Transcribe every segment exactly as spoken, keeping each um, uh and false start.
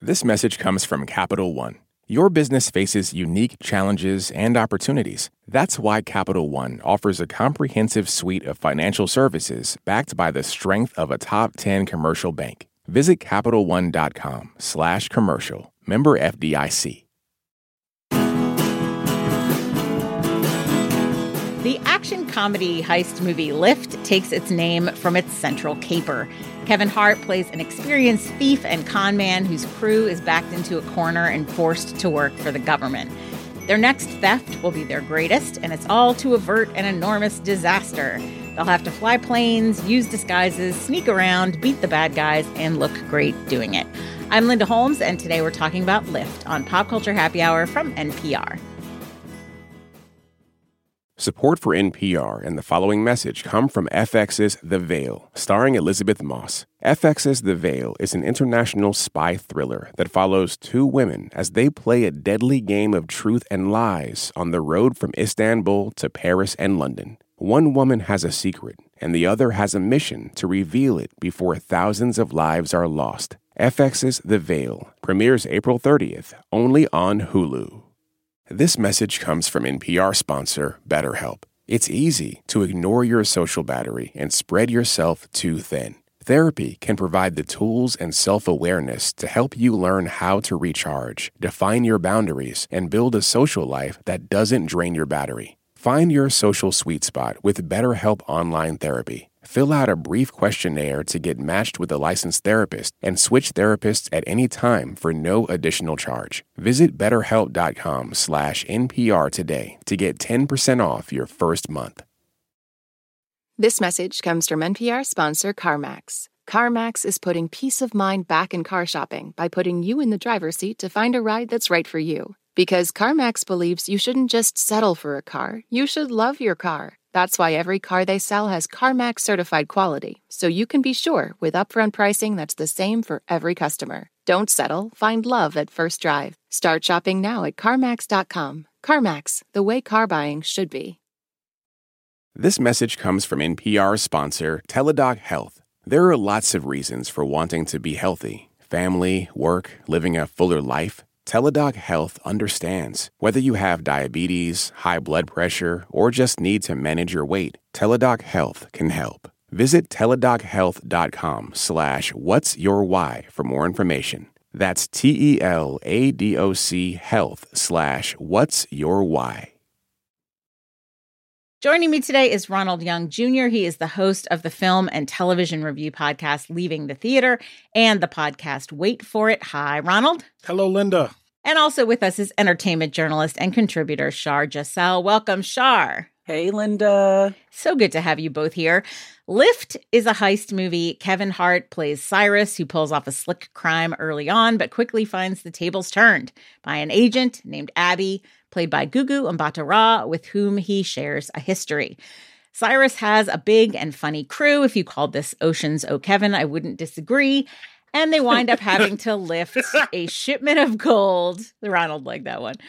This message comes from Capital One. Your business faces unique challenges and opportunities. That's why Capital One offers a comprehensive suite of financial services backed by the strength of a top ten commercial bank. Visit CapitalOne.com slash commercial. Member F D I C. The action comedy heist movie Lift takes its name from its central caper. Kevin Hart plays an experienced thief and con man whose crew is backed into a corner and forced to work for the government. Their next theft will be their greatest, and it's all to avert an enormous disaster. They'll have to fly planes, use disguises, sneak around, beat the bad guys, and look great doing it. I'm Linda Holmes, and today we're talking about Lift on Pop Culture Happy Hour from N P R. Support for N P R and the following message come from F X's The Veil, starring Elizabeth Moss. F X's The Veil is an international spy thriller that follows two women as they play a deadly game of truth and lies on the road from Istanbul to Paris and London. One woman has a secret, and the other has a mission to reveal it before thousands of lives are lost. F X's The Veil premieres April thirtieth, only on Hulu. This message comes from N P R sponsor BetterHelp. It's easy to ignore your social battery and spread yourself too thin. Therapy can provide the tools and self-awareness to help you learn how to recharge, define your boundaries, and build a social life that doesn't drain your battery. Find your social sweet spot with BetterHelp Online Therapy. Fill out a brief questionnaire to get matched with a licensed therapist and switch therapists at any time for no additional charge. Visit betterhelp.com slash NPR today to get ten percent off your first month. This message comes from N P R sponsor CarMax. CarMax is putting peace of mind back in car shopping by putting you in the driver's seat to find a ride that's right for you. Because CarMax believes you shouldn't just settle for a car, you should love your car. That's why every car they sell has CarMax certified quality, so you can be sure with upfront pricing that's the same for every customer. Don't settle, find love at first drive. Start shopping now at CarMax dot com. CarMax, the way car buying should be. This message comes from N P R sponsor Teladoc Health. There are lots of reasons for wanting to be healthy. Family, work, living a fuller life. Teladoc Health understands. Whether you have diabetes, high blood pressure, or just need to manage your weight, Teladoc Health can help. Visit teladochealth.com slash what's your why for more information. That's T-E-L-A-D-O-C health slash what's your why. Joining me today is Ronald Young Junior He is the host of the film and television review podcast Leaving the Theater and the podcast Wait For It. Hi, Ronald. Hello, Linda. And also with us is entertainment journalist and contributor Shar Jossell. Welcome, Shar. Hey, Linda. So good to have you both here. Lift is a heist movie. Kevin Hart plays Cyrus, who pulls off a slick crime early on, but quickly finds the tables turned by an agent named Abby, played by Gugu Mbatha-Raw, with whom he shares a history. Cyrus has a big and funny crew. If you called this Ocean's Oh Kevin, I wouldn't disagree. And they wind up having to lift a shipment of gold. Ronald liked that one.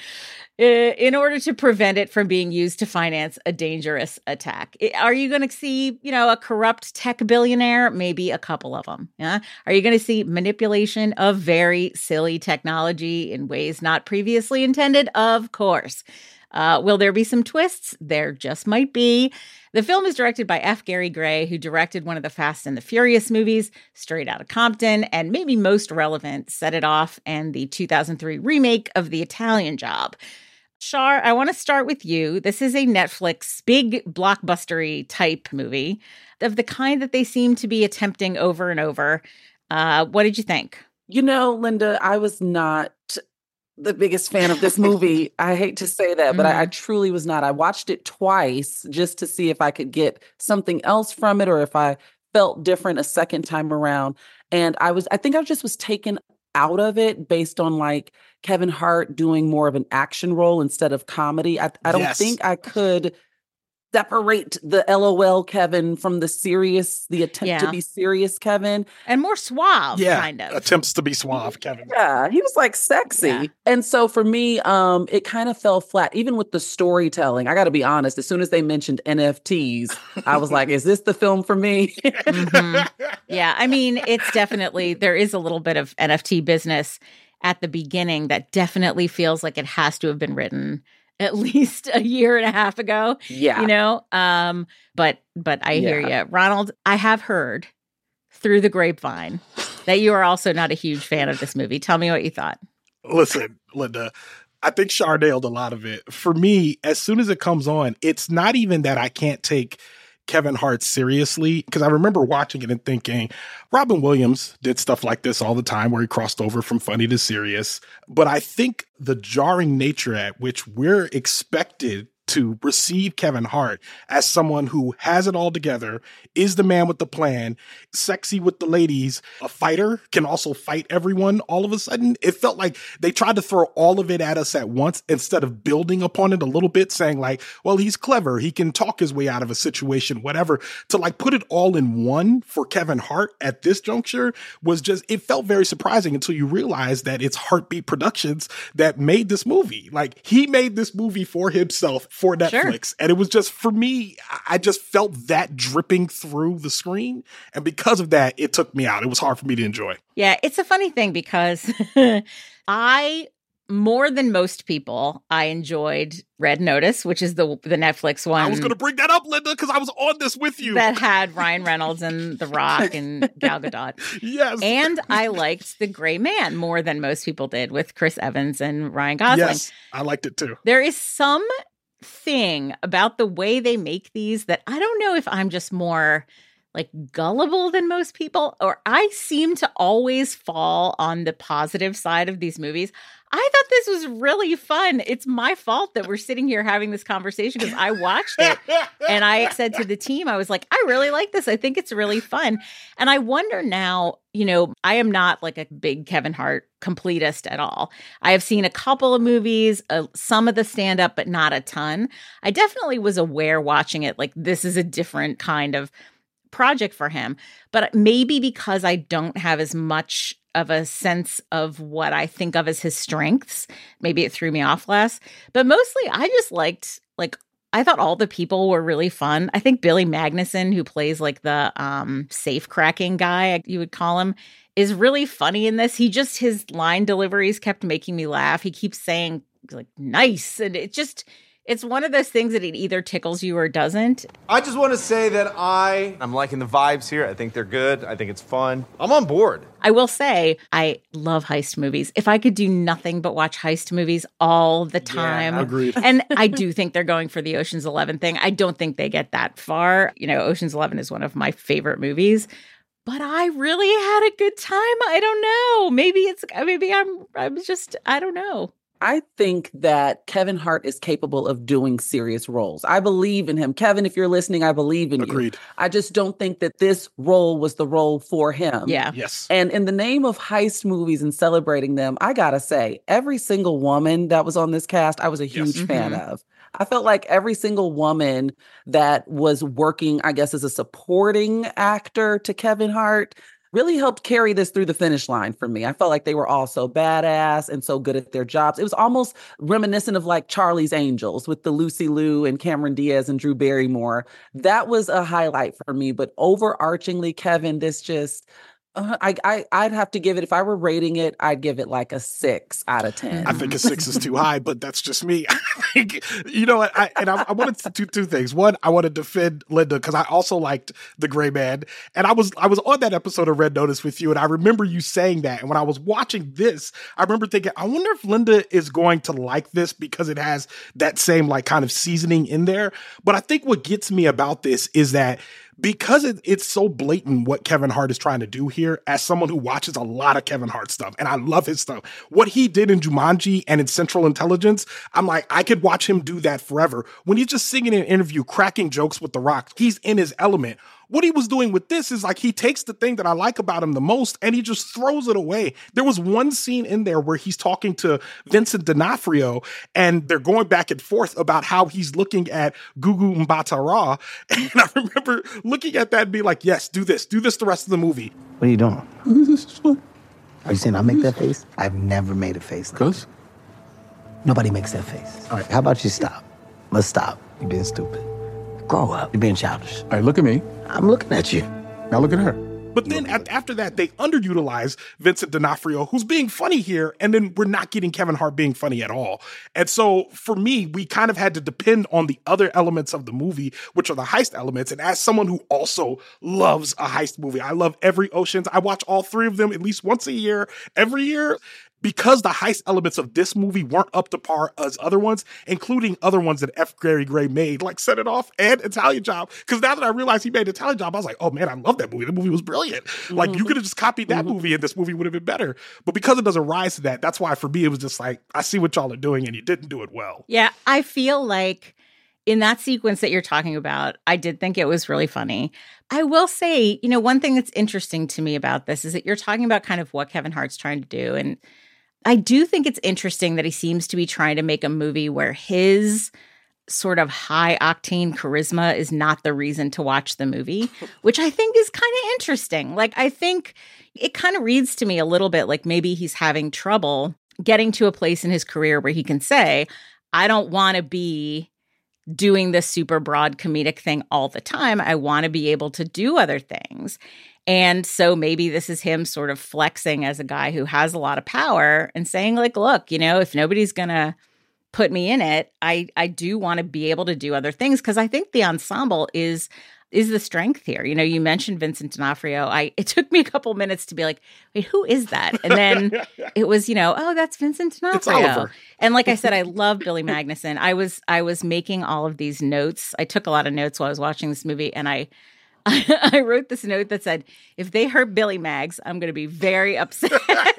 In order to prevent it from being used to finance a dangerous attack. Are you going to see, you know, a corrupt tech billionaire? Maybe a couple of them. Yeah. Are you going to see manipulation of very silly technology in ways not previously intended? Of course. Uh, will there be some twists? There just might be. The film is directed by F. Gary Gray, who directed one of the Fast and the Furious movies, Straight Outta Compton, and maybe most relevant, Set It Off, and the two thousand three remake of The Italian Job. Shar, I want to start with you. This is a Netflix big blockbustery type movie of the kind that they seem to be attempting over and over. Uh, what did you think? You know, Linda, I was not the biggest fan of this movie. I hate to say that, but mm. I, I truly was not. I watched it twice just to see if I could get something else from it or if I felt different a second time around. And I was, I think I just was taken out of it based on like Kevin Hart doing more of an action role instead of comedy. I, I don't yes. think I could separate the LOL Kevin from the serious, the attempt yeah. to be serious Kevin. And more suave, yeah, kind of. attempts to be suave Kevin. Yeah, he was like sexy. Yeah. And so for me, um, it kind of fell flat, even with the storytelling. I got to be honest, as soon as they mentioned N F Ts, I was like, is this the film for me? mm-hmm. Yeah, I mean, it's definitely, there is a little bit of N F T business. at the beginning that definitely feels like it has to have been written at least a year and a half ago. Yeah. You know? Um, but but I Yeah. hear you. Ronald, I have heard through the grapevine that you are also not a huge fan of this movie. Tell me what you thought. Listen, Linda, I think Char nailed a lot of it. For me, as soon as it comes on, it's not even that I can't take Kevin Hart seriously, because I remember watching it and thinking, Robin Williams did stuff like this all the time where he crossed over from funny to serious. But I think the jarring nature at which we're expected to receive Kevin Hart as someone who has it all together, is the man with the plan, sexy with the ladies, a fighter, can also fight everyone all of a sudden. It felt like they tried to throw all of it at us at once instead of building upon it a little bit, saying like, well, he's clever, he can talk his way out of a situation, whatever. To like put it all in one for Kevin Hart at this juncture was just, it felt very surprising until you realize that it's Heartbeat Productions that made this movie. Like, he made this movie for himself, for Netflix. Sure. And it was just, for me, I just felt that dripping through the screen. And because of that, it took me out. It was hard for me to enjoy. Yeah, it's a funny thing because I, more than most people, I enjoyed Red Notice, which is the the Netflix one. I was going to bring that up, Linda, because I was on this with you. That had Ryan Reynolds and The Rock and Gal Gadot. Yes. And I liked The Gray Man more than most people did with Chris Evans and Ryan Gosling. Yes, I liked it too. There is some thing about the way they make these that I don't know if I'm just more like gullible than most people, or I seem to always fall on the positive side of these movies. I thought this was really fun. It's my fault that we're sitting here having this conversation because I watched it and I said to the team, I was like, I really like this. I think it's really fun. And I wonder now, you know, I am not like a big Kevin Hart completist at all. I have seen a couple of movies, uh, some of the stand-up, but not a ton. I definitely was aware watching it, like this is a different kind of project for him. But maybe because I don't have as much of a sense of what I think of as his strengths, maybe it threw me off less. But mostly I just liked, like, I thought all the people were really fun. I think Billy Magnuson, who plays like the um, safe cracking guy, you would call him, is really funny in this. He just, his line deliveries kept making me laugh. He keeps saying like nice. And it just, it's one of those things that it either tickles you or doesn't. I just want to say that I, I'm liking the vibes here. I think they're good. I think it's fun. I'm on board. I will say I love heist movies. If I could do nothing but watch heist movies all the time. Yeah, agreed. And I do think they're going for the Ocean's Eleven thing. I don't think they get that far. You know, Ocean's Eleven is one of my favorite movies. But I really had a good time. I don't know. Maybe it's, maybe I'm, I'm just, I don't know. I think that Kevin Hart is capable of doing serious roles. I believe in him. Kevin, if you're listening, I believe in Agreed. you. I just don't think that this role was the role for him. Yeah. Yes. And in the name of heist movies and celebrating them, I gotta say, every single woman that was on this cast, I was a huge Yes. fan Mm-hmm. of. I felt like every single woman that was working, I guess, as a supporting actor to Kevin Hart really helped carry this through the finish line for me. I felt like they were all so badass and so good at their jobs. It was almost reminiscent of like Charlie's Angels with the Lucy Liu and Cameron Diaz and Drew Barrymore. That was a highlight for me. But overarchingly, Kevin, this just... Uh, I, I, I'd have to give it, if I were rating it, I'd give it like a six out of ten. I think a six is too high, but that's just me. I think, you know what? I, and I, I wanted to do two things. One, I want to defend Linda because I also liked The Gray Man. And I was I was on that episode of Red Notice with you, and I remember you saying that. And when I was watching this, I remember thinking, I wonder if Linda is going to like this because it has that same like kind of seasoning in there. But I think what gets me about this is that because it, it's so blatant what Kevin Hart is trying to do here, as someone who watches a lot of Kevin Hart stuff, and I love his stuff, what he did in Jumanji and in Central Intelligence, I'm like, I could watch him do that forever. When he's just singing in an interview, cracking jokes with The Rock, he's in his element. What he was doing with this is like he takes the thing that I like about him the most and he just throws it away. There was one scene in there where he's talking to Vincent D'Onofrio and they're going back and forth about how he's looking at Gugu Mbatha-Raw. And I remember looking at that and being like, yes, do this. Do this the rest of the movie. What are you doing? This is fun. Are you saying I make that face? I've never made a face like Cuz? Nobody makes that face. All right, how about you stop? Let's stop. You're being stupid. Grow up. You're being childish. All right, look at me. I'm looking at you. Now look at her. But then at, after that, they underutilize Vincent D'Onofrio, who's being funny here, and then we're not getting Kevin Hart being funny at all. And so for me, we kind of had to depend on the other elements of the movie, which are the heist elements. And as someone who also loves a heist movie, I love every Ocean's. I watch all three of them at least once a year, every year. Because the heist elements of this movie weren't up to par as other ones, including other ones that F. Gary Gray made, like Set It Off and Italian Job. Because now that I realized he made Italian Job, I was like, oh man, I love that movie. The movie was brilliant. Mm-hmm. Like, you could have just copied that mm-hmm. movie and this movie would have been better. But because it doesn't rise to that, that's why for me it was just like, I see what y'all are doing and you didn't do it well. Yeah, I feel like in that sequence that you're talking about, I did think it was really funny. I will say, you know, one thing that's interesting to me about this is that you're talking about kind of what Kevin Hart's trying to do. And I do think it's interesting that he seems to be trying to make a movie where his sort of high octane charisma is not the reason to watch the movie, which I think is kind of interesting. Like, I think it kind of reads to me a little bit like maybe he's having trouble getting to a place in his career where he can say, I don't want to be doing this super broad comedic thing all the time. I want to be able to do other things. And so maybe this is him sort of flexing as a guy who has a lot of power and saying, like, look, you know, if nobody's going to put me in it, I, I do want to be able to do other things. Because I think the ensemble is is the strength here. You know, you mentioned Vincent D'Onofrio. I It took me a couple minutes to be like, wait, who is that? And then it was, you know, oh, that's Vincent D'Onofrio. It's Oliver. And like I said, I love Billy Magnuson. I was I was making all of these notes. I took a lot of notes while I was watching this movie, and I I wrote this note that said, if they hurt Billy Mags, I'm going to be very upset.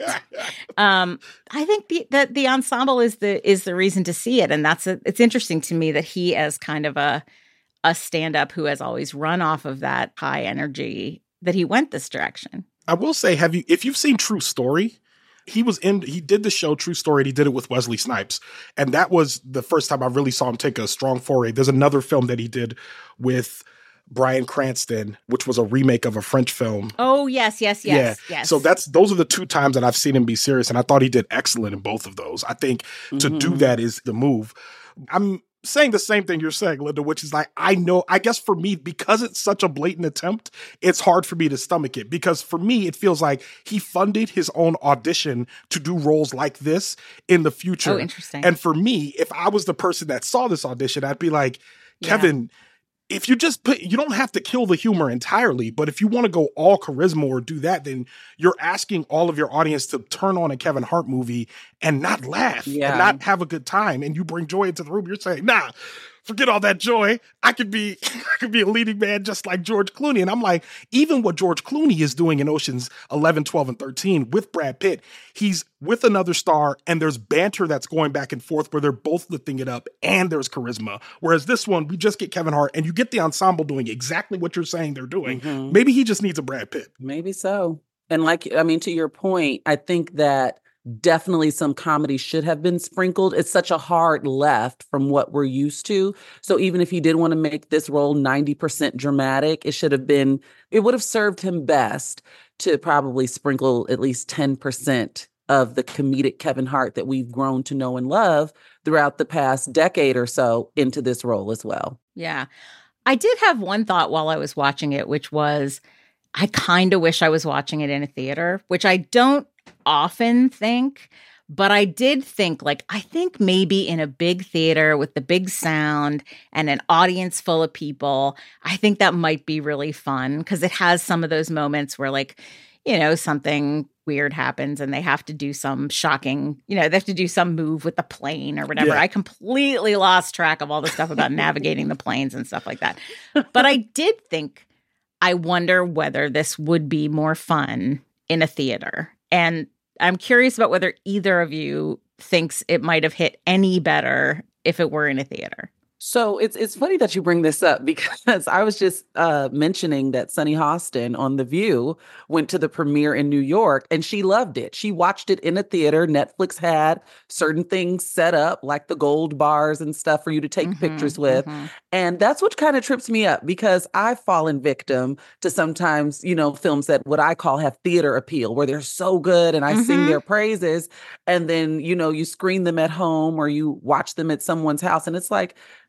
um, I think the, the the ensemble is the is the reason to see it. And that's a, it's interesting to me that he, as kind of a a stand-up who has always run off of that high energy, that he went this direction. I will say, have you if you've seen True Story, he was in, he did the show True Story, and he did it with Wesley Snipes. And that was the first time I really saw him take a strong foray. There's another film that he did with Bryan Cranston, which was a remake of a French film. Oh, yes, yes, yes, yeah. yes. So that's those are the two times that I've seen him be serious, and I thought he did excellent in both of those. I think mm-hmm. to do that is the move. I'm saying the same thing you're saying, Linda, which is like, I know, I guess for me, because it's such a blatant attempt, it's hard for me to stomach it. Because for me, it feels like he funded his own audition to do roles like this in the future. Oh, interesting. And for me, if I was the person that saw this audition, I'd be like, Kevin, yeah. if you just put, you don't have to kill the humor entirely, but if you want to go all charisma or do that, then you're asking all of your audience to turn on a Kevin Hart movie and not laugh yeah. and not have a good time. And you bring joy into the room. You're saying, nah, forget all that joy. I could be, I could be a leading man just like George Clooney. And I'm like, even what George Clooney is doing in Oceans eleven, twelve, and thirteen with Brad Pitt, he's with another star and there's banter that's going back and forth where they're both lifting it up and there's charisma. Whereas this one, we just get Kevin Hart and you get the ensemble doing exactly what you're saying they're doing. Mm-hmm. Maybe he just needs a Brad Pitt. Maybe so. And like, I mean, to your point, I think that definitely some comedy should have been sprinkled. It's such a hard left from what we're used to. So even if he did want to make this role ninety percent dramatic, it should have been, it would have served him best to probably sprinkle at least ten percent of the comedic Kevin Hart that we've grown to know and love throughout the past decade or so into this role as well. Yeah. I did have one thought while I was watching it, which was, I kind of wish I was watching it in a theater, which I don't often think, but I did think, like, I think maybe in a big theater with the big sound and an audience full of people, I think that might be really fun because it has some of those moments where, like, you know, something weird happens and they have to do some shocking, you know, they have to do some move with the plane or whatever. Yeah. I completely lost track of all the stuff about navigating the planes and stuff like that. But I did think, I wonder whether this would be more fun in a theater. And I'm curious about whether either of you thinks it might have hit any better if it were in a theater. So it's it's funny that you bring this up because I was just uh, mentioning that Sunny Hostin on The View went to the premiere in New York and she loved it. She watched it in a theater. Netflix had certain things set up like the gold bars and stuff for you to take mm-hmm, pictures with. Mm-hmm. And that's what kind of trips me up because I've fallen victim to sometimes, you know, films that what I call have theater appeal where they're so good and I mm-hmm. sing their praises. And then, you know, you screen them at home or you watch them at someone's house and it's like,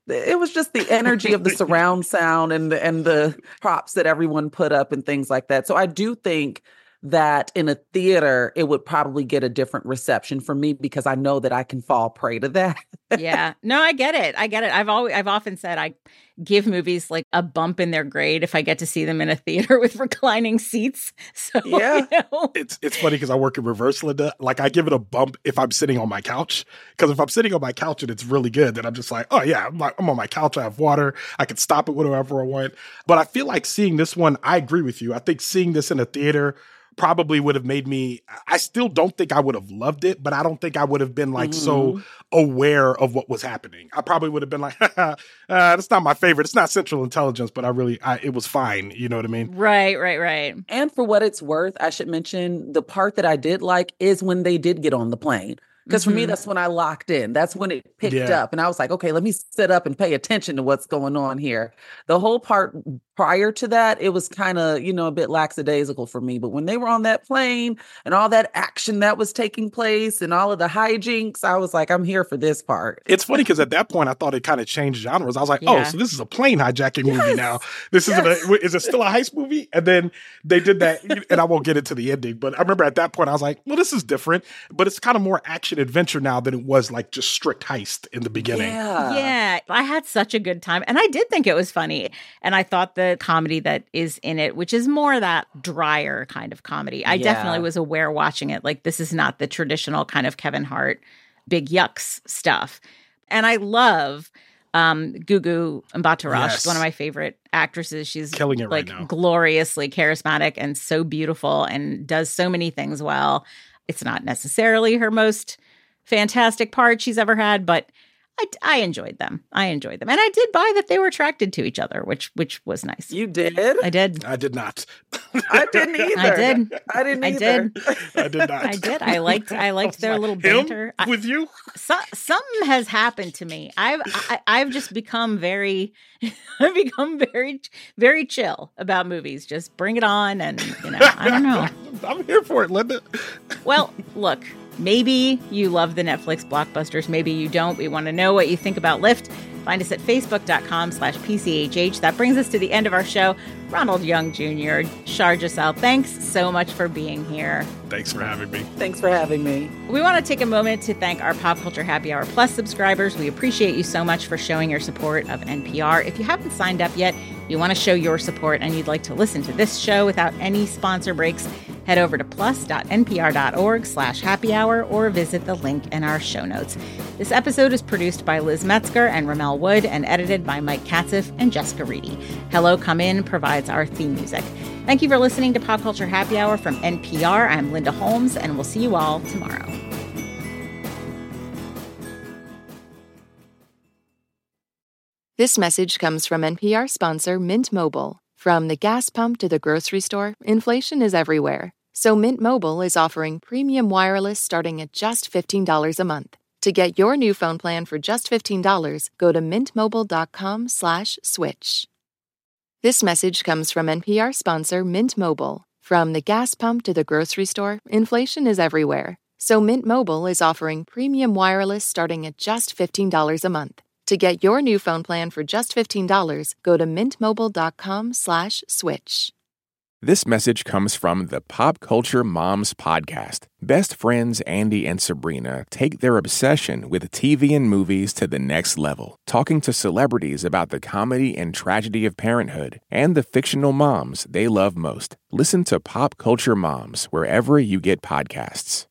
it was just the energy of the surround sound and the, and the props that everyone put up and things like that. So I do think that in a theater, it would probably get a different reception for me because I know that I can fall prey to that. Yeah. No, I get it. I get it. I've always, I've often said I give movies like a bump in their grade if I get to see them in a theater with reclining seats. So, yeah, you know. It's it's funny because I work in reverse, Linda. Like I give it a bump if I'm sitting on my couch. Because if I'm sitting on my couch and it's really good, then I'm just like, oh yeah, I'm, like, I'm on my couch. I have water. I can stop it whenever I want. But I feel like seeing this one, I agree with you. I think seeing this in a theater probably would have made me, I still don't think I would have loved it, but I don't think I would have been like mm-hmm. so aware of what was happening. I probably would have been like, uh, that's not my favorite. It's not Central Intelligence, but I really, I, it was fine. You know what I mean? Right, right, right. And for what it's worth, I should mention the part that I did like is when they did get on the plane. Because for mm-hmm. me, that's when I locked in. That's when it picked yeah. up. And I was like, okay, let me sit up and pay attention to what's going on here. The whole part prior to that, it was kind of, you know, a bit lackadaisical for me. But when they were on that plane and all that action that was taking place and all of the hijinks, I was like, I'm here for this part. It's funny because at that point, I thought it kind of changed genres. I was like, yeah. oh, so this is a plane hijacking yes. movie now. This yes. isn't a, is it still a heist movie? And then they did that. And I won't get into the ending. But I remember at that point, I was like, well, this is different. But it's kind of more action adventure now than it was like just strict heist in the beginning. Yeah. yeah. I had such a good time. And I did think it was funny. And I thought the comedy that is in it, which is more that drier kind of comedy, I yeah. definitely was aware watching it. Like, this is not the traditional kind of Kevin Hart, big yucks stuff. And I love um, Gugu Mbatha-Raw. Yes. She's one of my favorite actresses. She's killing it like right now. Gloriously charismatic and so beautiful and does so many things well. It's not necessarily her most fantastic part she's ever had, but I, I enjoyed them. I enjoyed them. And I did buy that they were attracted to each other, which which was nice. You did? I did. I did not. I didn't either. I did. I didn't I either. did. I did not. I did. I liked I liked their like, little banter. Him with you? So, something has happened to me. I've I, I've just become very I've become very very chill about movies. Just bring it on, and you know, I don't know. I'm here for it, Linda. Well, look. Maybe you love the Netflix blockbusters. Maybe you don't. We want to know what you think about Lift. Find us at facebook.com slash PCHH. That brings us to the end of our show. Ronald Young Junior, Shar Jossell, thanks so much for being here. Thanks for having me. Thanks for having me. We want to take a moment to thank our Pop Culture Happy Hour Plus subscribers. We appreciate you so much for showing your support of N P R. If you haven't signed up yet, you want to show your support and you'd like to listen to this show without any sponsor breaks, head over to plus.npr.org slash happy hour or visit the link in our show notes. This episode is produced by Liz Metzger and Ramel Wood and edited by Mike Katzif and Jessica Reedy. Hello Come In provides our theme music. Thank you for listening to Pop Culture Happy Hour from N P R. I'm Linda Holmes, and we'll see you all tomorrow. This message comes from N P R sponsor Mint Mobile. From the gas pump to the grocery store, inflation is everywhere. So Mint Mobile is offering premium wireless starting at just fifteen dollars a month. To get your new phone plan for just fifteen dollars, go to mintmobile.com slash switch. This message comes from N P R sponsor Mint Mobile. From the gas pump to the grocery store, inflation is everywhere. So Mint Mobile is offering premium wireless starting at just fifteen dollars a month. To get your new phone plan for just fifteen dollars, go to mintmobile.com slash switch. This message comes from the Pop Culture Moms Podcast. Best friends Andy and Sabrina take their obsession with T V and movies to the next level, talking to celebrities about the comedy and tragedy of parenthood and the fictional moms they love most. Listen to Pop Culture Moms wherever you get podcasts.